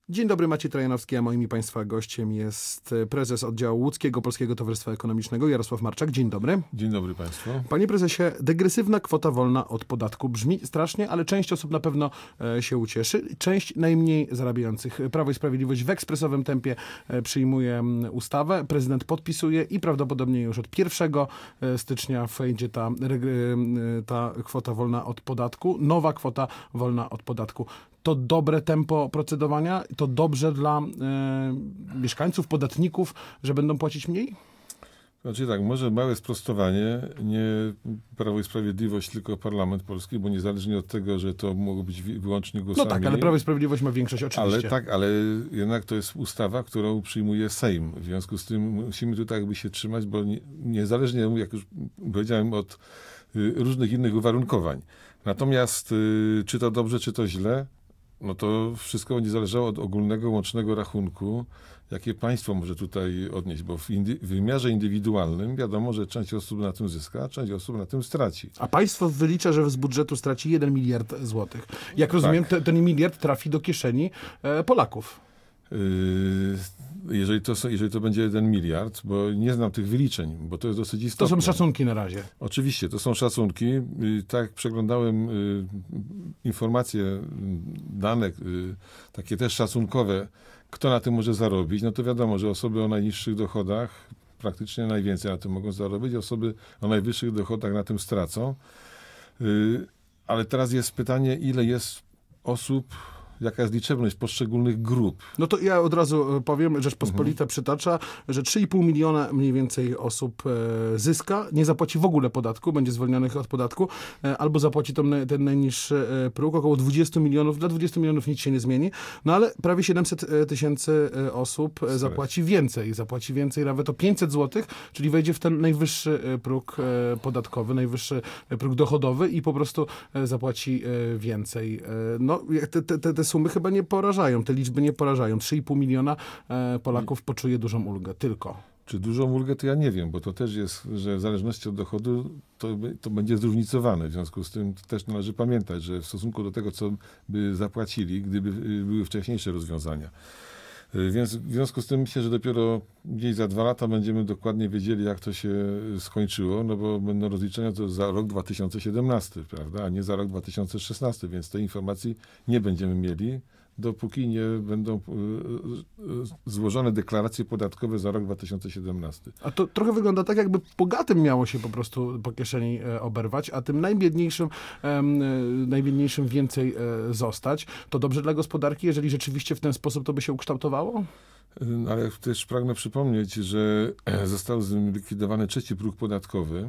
Dzień dobry, Maciej Trajanowski, a moim i Państwa gościem jest prezes oddziału łódzkiego Polskiego Towarzystwa Ekonomicznego Jarosław Marczak. Dzień dobry. Dzień dobry Państwu. Panie prezesie, degresywna kwota wolna od podatku brzmi strasznie, ale część osób na pewno się ucieszy. Część najmniej zarabiających. Prawo i Sprawiedliwość w ekspresowym tempie przyjmuje ustawę, prezydent podpisuje i prawdopodobnie już od 1 stycznia wejdzie ta kwota wolna od podatku, nowa kwota wolna od podatku. To dobre tempo procedowania? To dobrze dla mieszkańców, podatników, że będą płacić mniej? Znaczy tak, może małe sprostowanie, nie Prawo i Sprawiedliwość, tylko Parlament Polski, bo niezależnie od tego, że to mogło być wyłącznie głosami. No tak, ale Prawo i Sprawiedliwość ma większość oczywiście. Ale jednak to jest ustawa, którą przyjmuje Sejm. W związku z tym musimy tutaj jakby się trzymać, bo niezależnie, jak już powiedziałem, od różnych innych uwarunkowań. Natomiast czy to dobrze, czy to źle, no to wszystko będzie zależało od ogólnego, łącznego rachunku, jakie państwo może tutaj odnieść, bo w wymiarze indywidualnym wiadomo, że część osób na tym zyska, a część osób na tym straci. A państwo wylicza, że z budżetu straci 1 miliard złotych. Jak rozumiem, ten miliard trafi do kieszeni Polaków. Jeżeli to będzie 1 miliard, bo nie znam tych wyliczeń, bo to jest dosyć istotne. To są szacunki na razie. Oczywiście, to są szacunki. Tak, przeglądałem informacje, dane, takie też szacunkowe, kto na tym może zarobić. No to wiadomo, że osoby o najniższych dochodach praktycznie najwięcej na tym mogą zarobić, osoby o najwyższych dochodach na tym stracą. Ale teraz jest pytanie, ile jest osób, jaka jest liczebność poszczególnych grup. No to ja od razu powiem, Rzeczpospolita przytacza, że 3,5 miliona mniej więcej osób zyska, nie zapłaci w ogóle podatku, będzie zwolnionych od podatku, albo zapłaci ten najniższy próg, około 20 milionów. Dla 20 milionów nic się nie zmieni, no ale prawie 700 tysięcy osób zapłaci więcej, nawet o 500 zł, czyli wejdzie w ten najwyższy próg podatkowy, najwyższy próg dochodowy i po prostu zapłaci więcej. No, te sumy chyba nie porażają, te liczby nie porażają. 3,5 miliona Polaków poczuje dużą ulgę, tylko. Czy dużą ulgę, to ja nie wiem, bo to też jest, że w zależności od dochodu to będzie zróżnicowane. W związku z tym też należy pamiętać, że w stosunku do tego, co by zapłacili, gdyby były wcześniejsze rozwiązania. Więc w związku z tym myślę, że dopiero gdzieś za 2 lata będziemy dokładnie wiedzieli, jak to się skończyło, no bo będą rozliczenia to za rok 2017, prawda, a nie za rok 2016, więc tej informacji nie będziemy mieli, dopóki nie będą złożone deklaracje podatkowe za rok 2017. A to trochę wygląda tak, jakby bogatym miało się po prostu po kieszeni oberwać, a tym najbiedniejszym więcej zostać. To dobrze dla gospodarki, jeżeli rzeczywiście w ten sposób to by się ukształtowało? Ale też pragnę przypomnieć, że został zlikwidowany 3. próg podatkowy.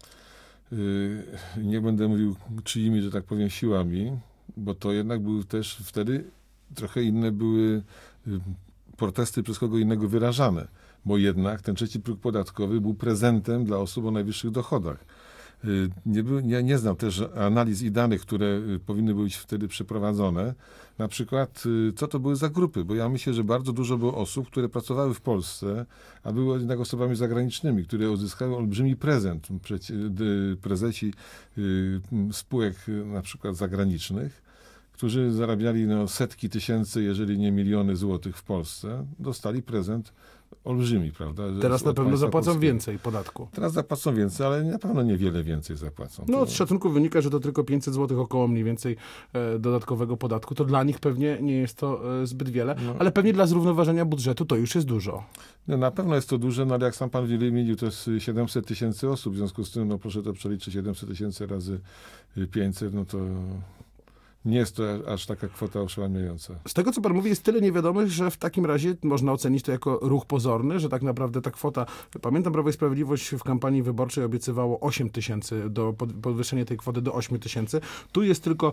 Nie będę mówił czyimi, że tak powiem, siłami, bo to jednak były też wtedy trochę inne były protesty przez kogo innego wyrażane, bo jednak ten 3. próg podatkowy był prezentem dla osób o najwyższych dochodach. Nie znam też analiz i danych, które powinny być wtedy przeprowadzone. Na przykład, co to były za grupy, bo ja myślę, że bardzo dużo było osób, które pracowały w Polsce, a były jednak osobami zagranicznymi, które uzyskały olbrzymi prezent, prezesi spółek na przykład zagranicznych, którzy zarabiali setki tysięcy, jeżeli nie miliony złotych w Polsce, dostali prezent olbrzymi, prawda? Teraz na pewno zapłacą polskiego. Więcej podatku. Teraz zapłacą więcej, ale na pewno niewiele więcej zapłacą. No z szacunku wynika, że to tylko 500 zł około mniej więcej dodatkowego podatku. To dla nich pewnie nie jest to zbyt wiele, ale pewnie dla zrównoważenia budżetu to już jest dużo. No, na pewno jest to duże, no ale jak sam pan wymienił, to jest 700 tysięcy osób, w związku z tym, no proszę to przeliczyć, 700 tysięcy razy 500, no to nie jest to aż taka kwota oszałamiająca. Z tego, co pan mówi, jest tyle niewiadomych, że w takim razie można ocenić to jako ruch pozorny, że tak naprawdę ta kwota... Pamiętam, Prawo i Sprawiedliwość w kampanii wyborczej obiecywało 8 tysięcy, podwyższenie tej kwoty do 8 tysięcy. Tu jest tylko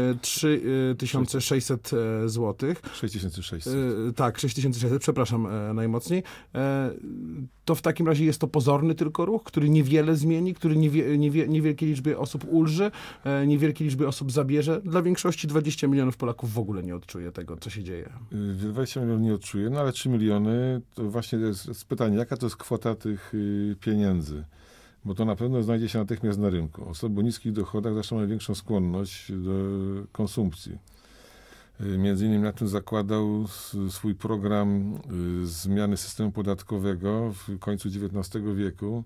3600 złotych. 6600. Tak, 6600, przepraszam najmocniej. To w takim razie jest to pozorny tylko ruch, który niewiele zmieni, który niewielkiej liczbie osób ulży, niewielkiej liczbie osób zabierze. Dla większości 20 milionów Polaków w ogóle nie odczuje tego, co się dzieje. 20 milionów nie odczuje, no ale 3 miliony, to właśnie jest pytanie, jaka to jest kwota tych pieniędzy? Bo to na pewno znajdzie się natychmiast na rynku. Osoby o niskich dochodach zawsze mają większą skłonność do konsumpcji. Między innymi na tym zakładał swój program zmiany systemu podatkowego w końcu XIX wieku.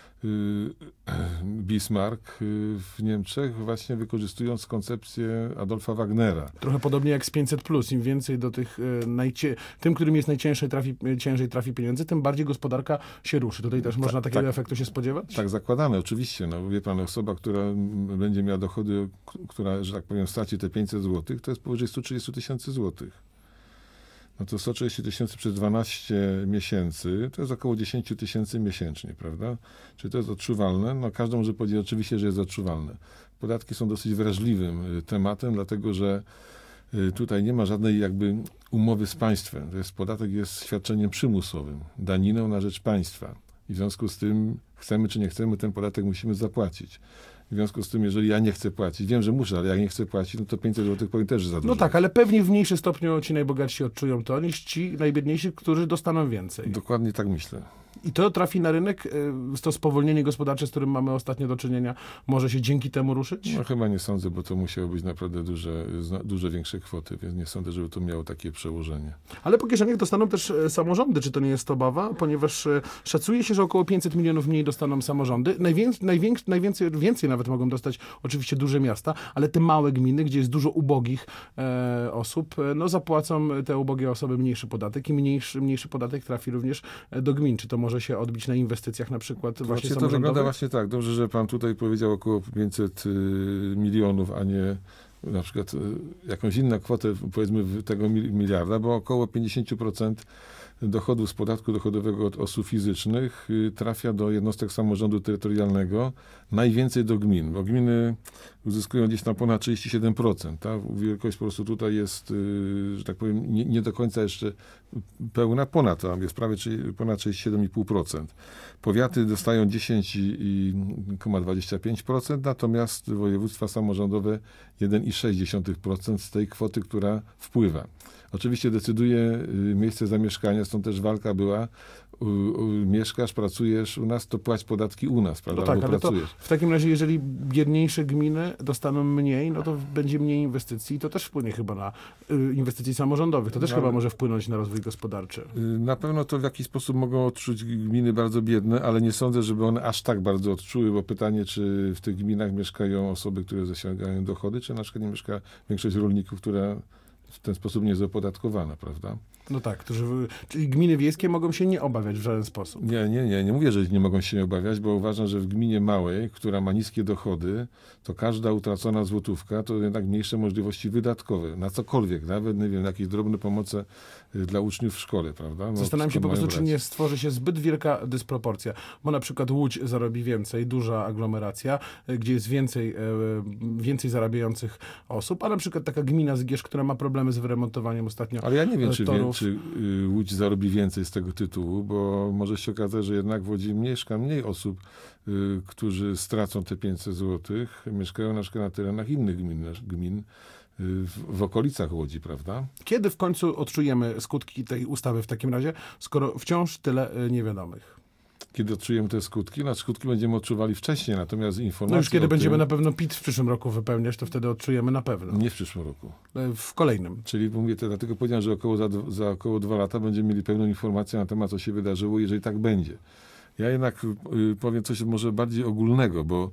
Bismarck w Niemczech, właśnie wykorzystując koncepcję Adolfa Wagnera. Trochę podobnie jak z 500+. Im więcej do tych, tym, którym jest ciężej trafi pieniędzy, tym bardziej gospodarka się ruszy. Tutaj też można takiego efektu się spodziewać? Tak zakładane, oczywiście. No, wie pan, osoba, która będzie miała dochody, która, że tak powiem, straci te 500 zł, to jest powyżej 130 000 złotych. No to 130 000 przez 12 miesięcy, to jest około 10 000 miesięcznie, prawda? Czy to jest odczuwalne? No każdy może powiedzieć oczywiście, że jest odczuwalne. Podatki są dosyć wrażliwym tematem, dlatego że tutaj nie ma żadnej jakby umowy z państwem. Podatek jest świadczeniem przymusowym, daniną na rzecz państwa. I w związku z tym, chcemy czy nie chcemy, ten podatek musimy zapłacić. W związku z tym, jeżeli ja nie chcę płacić, wiem, że muszę, ale jak nie chcę płacić, no to 500 zł powiem też, że za dużo. No tak, ale pewnie w mniejszym stopniu ci najbogatsi odczują to, niż ci najbiedniejsi, którzy dostaną więcej. Dokładnie tak myślę. I to trafi na rynek, to spowolnienie gospodarcze, z którym mamy ostatnio do czynienia, może się dzięki temu ruszyć? No chyba nie sądzę, bo to musiały być naprawdę dużo większe kwoty, więc nie sądzę, żeby to miało takie przełożenie. Ale po kieszeniach dostaną też samorządy, czy to nie jest obawa? Ponieważ szacuje się, że około 500 milionów mniej dostaną samorządy. Więcej nawet mogą dostać oczywiście duże miasta, ale te małe gminy, gdzie jest dużo ubogich osób, no zapłacą te ubogie osoby mniejszy podatek i mniejszy podatek trafi również do gmin. Czy to może się odbić na inwestycjach na przykład właśnie samorządowych? To wygląda właśnie tak. Dobrze, że pan tutaj powiedział około 500 milionów, a nie na przykład jakąś inną kwotę, powiedzmy tego miliarda, bo około 50% dochodów z podatku dochodowego od osób fizycznych trafia do jednostek samorządu terytorialnego, najwięcej do gmin, bo gminy uzyskują gdzieś tam ponad 37%. Ta wielkość po prostu tutaj jest, że tak powiem, nie do końca jeszcze pełna, tam jest prawie ponad 67,5%. Powiaty dostają 10,25%, natomiast województwa samorządowe 1,6% z tej kwoty, która wpływa. Oczywiście decyduje miejsce zamieszkania, stąd też walka była. Mieszkasz, pracujesz u nas, to płać podatki u nas, prawda? No tak, ale pracujesz. To w takim razie, jeżeli biedniejsze gminy dostaną mniej, no to będzie mniej inwestycji i to też wpłynie chyba na inwestycji samorządowych. To też chyba może wpłynąć na rozwój gospodarczy. Na pewno to w jakiś sposób mogą odczuć gminy bardzo biedne, ale nie sądzę, żeby one aż tak bardzo odczuły, bo pytanie, czy w tych gminach mieszkają osoby, które zasięgają dochody, czy na przykład nie mieszka większość rolników, która w ten sposób nie jest opodatkowana, prawda? No tak, czyli gminy wiejskie mogą się nie obawiać w żaden sposób. Nie mówię, że nie mogą się nie obawiać, bo uważam, że w gminie małej, która ma niskie dochody, to każda utracona złotówka to jednak mniejsze możliwości wydatkowe, na cokolwiek, nawet, nie wiem, jakieś drobne pomoce dla uczniów w szkole, prawda? No, zastanawiam się po prostu, czy nie stworzy się zbyt wielka dysproporcja, bo na przykład Łódź zarobi więcej, duża aglomeracja, gdzie jest więcej zarabiających osób, a na przykład taka gmina Zgierz, która ma problemy z wyremontowaniem ostatnio. Ale ja nie wiem, torów. czy Łódź zarobi więcej z tego tytułu, bo może się okazać, że jednak w Łodzi mieszka mniej osób, którzy stracą te 500 zł, mieszkają na przykład na terenach innych gmin w okolicach Łodzi, prawda? Kiedy w końcu odczujemy skutki tej ustawy w takim razie, skoro wciąż tyle niewiadomych? Kiedy odczujemy te skutki? No, skutki będziemy odczuwali wcześniej, natomiast informacje No już kiedy będziemy na pewno PIT w przyszłym roku wypełniać, to wtedy odczujemy na pewno. Nie w przyszłym roku. W kolejnym. Czyli mówię, dlatego powiedziałem, że za około 2 lata będziemy mieli pełną informację na temat, co się wydarzyło, jeżeli tak będzie. Ja jednak powiem coś może bardziej ogólnego, bo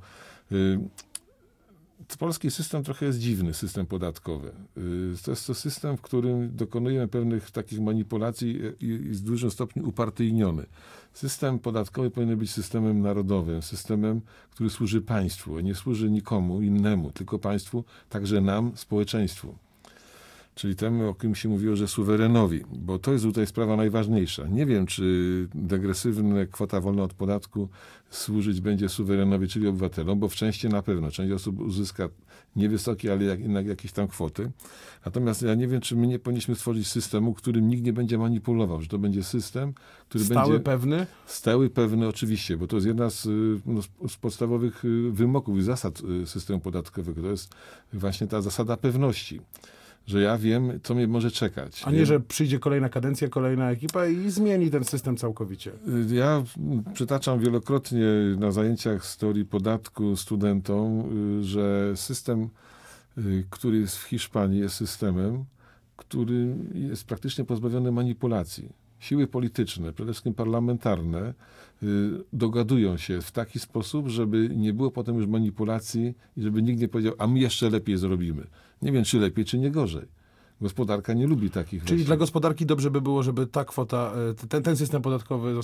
polski system trochę jest dziwny, system podatkowy. To jest to system, w którym dokonujemy pewnych takich manipulacji i w dużym stopniu upartyjniony. System podatkowy powinien być systemem narodowym, systemem, który służy państwu, nie służy nikomu innemu, tylko państwu, także nam, społeczeństwu. Czyli temu, o kim się mówiło, że suwerenowi, bo to jest tutaj sprawa najważniejsza. Nie wiem, czy degresywna kwota wolna od podatku służyć będzie suwerenowi, czyli obywatelom, bo w części na pewno. Część osób uzyska niewysokie, ale jednak jakieś tam kwoty. Natomiast ja nie wiem, czy my nie powinniśmy stworzyć systemu, którym nikt nie będzie manipulował, że to będzie system, który stały, będzie... pewny? Stały, pewny, oczywiście, bo to jest jedna z podstawowych wymogów i zasad systemu podatkowego. To jest właśnie ta zasada pewności. Że ja wiem, co mnie może czekać. A nie, że przyjdzie kolejna kadencja, kolejna ekipa i zmieni ten system całkowicie. Ja przytaczam wielokrotnie na zajęciach z teorii podatku studentom, że system, który jest w Hiszpanii, jest systemem, który jest praktycznie pozbawiony manipulacji. Siły polityczne, przede wszystkim parlamentarne, dogadują się w taki sposób, żeby nie było potem już manipulacji i żeby nikt nie powiedział, a my jeszcze lepiej zrobimy. Nie wiem, czy lepiej, czy nie gorzej. Gospodarka nie lubi takich Czyli rzeczy. dla gospodarki dobrze by było, żeby ta kwota, ten system podatkowy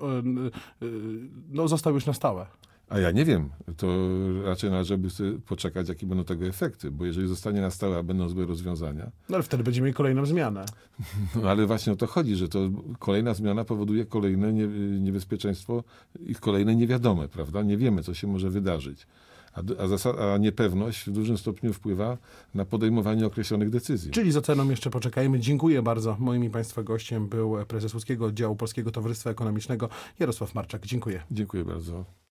został już na stałe. A ja nie wiem, to raczej należałoby sobie poczekać, jakie będą tego efekty, bo jeżeli zostanie na stałe, a będą złe rozwiązania, No ale wtedy będziemy mieli kolejną zmianę. no ale właśnie o to chodzi, że to kolejna zmiana powoduje kolejne niebezpieczeństwo i kolejne niewiadome, prawda? Nie wiemy, co się może wydarzyć. A niepewność w dużym stopniu wpływa na podejmowanie określonych decyzji. Czyli z oceną jeszcze poczekajmy. Dziękuję bardzo. Moim i Państwa gościem był prezes Łódzkiego Oddziału Polskiego Towarzystwa Ekonomicznego Jarosław Marczak. Dziękuję. Dziękuję bardzo.